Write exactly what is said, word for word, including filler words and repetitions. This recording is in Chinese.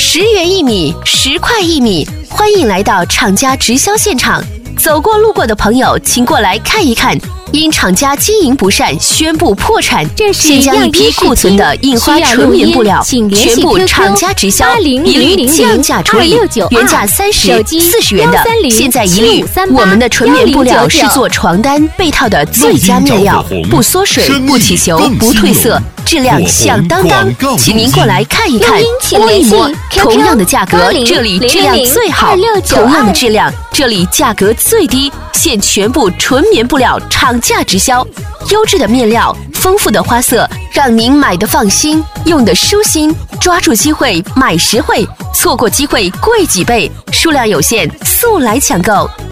十元一米，十块一米，欢迎来到厂家直销现场。走过路过的朋友，请过来看一看。因厂家经营不善，宣布破产。现将一批库存的印花纯棉布料全部厂家直销，一律降价处理，原价三十、四十元的，现在一律。我们的纯棉布料是做床单、被套的最佳面料，不缩水、不起球、不褪色，质量响当当。请您过来看一看，摸一摸。同样的价格，这里质量最好；同样的质量，这里价格最低。现全部纯棉布料厂价直销，优质的面料，丰富的花色，让您买的放心，用的舒心。抓住机会买实惠，错过机会贵几倍，数量有限，速来抢购。